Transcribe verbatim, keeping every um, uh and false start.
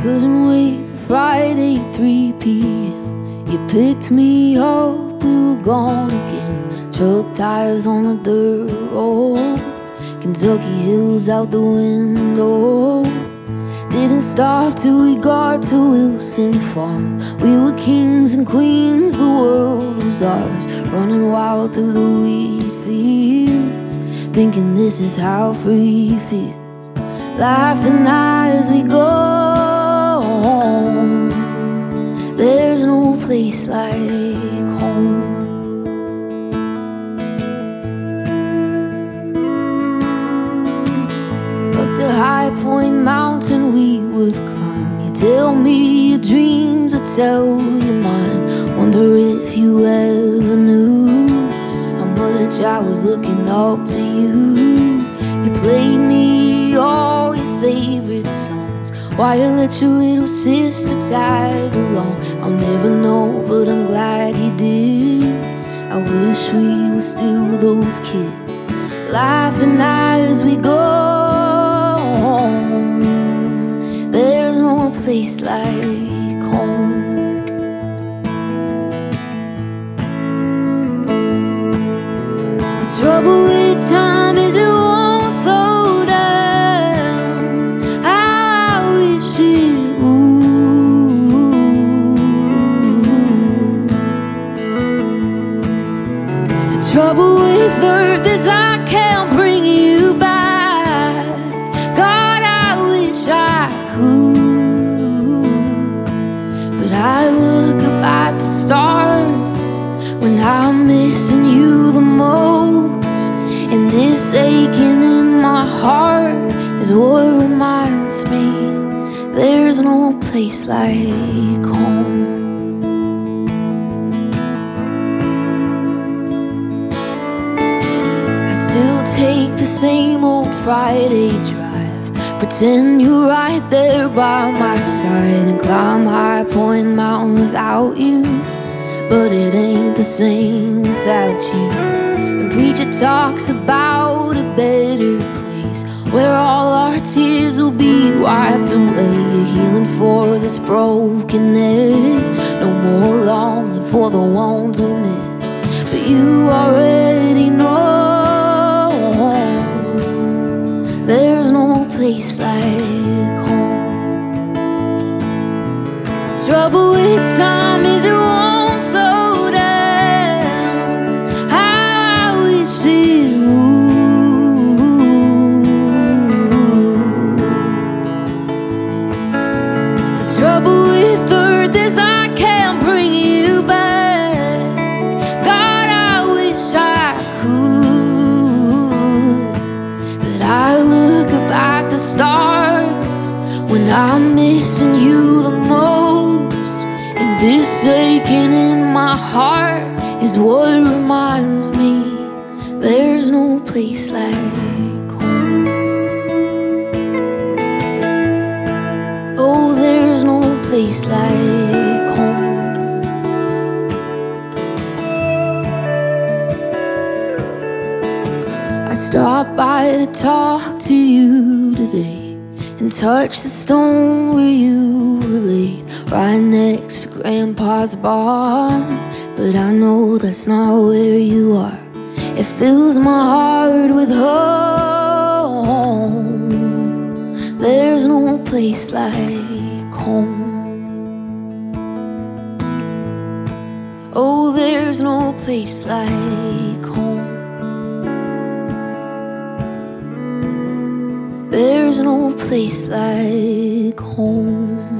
Couldn't wait for Friday, three p.m. You picked me up, we were gone again. Truck tires on the dirt road, Kentucky hills out the window. Didn't stop till we got to Wilson Farm. We were kings and queens, the world was ours. Running wild through the wheat fields, thinking this is how free feels. Laughing as we go home. There's no place like home. Up to High Point Mountain we would climb. You tell me your dreams, I tell you mine. Wonder if you ever knew how much I was looking up to you. You played me all your favorite songs while you let your little sister tag along. I'll never know, but I'm glad you did. I wish we were still those kids, laughing as we go home. There's no place like home. The trouble with time is it won't slow down. I wish it would. The trouble with earth is I can't bring you back. God, I wish I could, but I look up at the stars when I'm missing you the most. And this aching in my heart is what reminds me there's no place like home. I still take the same old Friday drive, pretend you're right there by my side, and climb High Point Mountain without you. But it ain't the same without you. And preacher talks about a better place where all our tears will be wiped away. You're healing for this brokenness, no more longing for the ones we miss. But you already know there's no place like home. The trouble with time is it won't slow down. I wish it would. The trouble with earth is I can't bring you back. God, I wish I could, but I look up at the stars when I'm missing you the most. And this aching in my heart is what reminds me there's no place like home. Oh, there's no place like home. I stopped by to talk to you today and touch the stone where you were laid, right next to Grandpa's barn. But I know that's not where you are. It fills my heart with home. There's no place like home. Oh, there's no place like home. There's no place like home.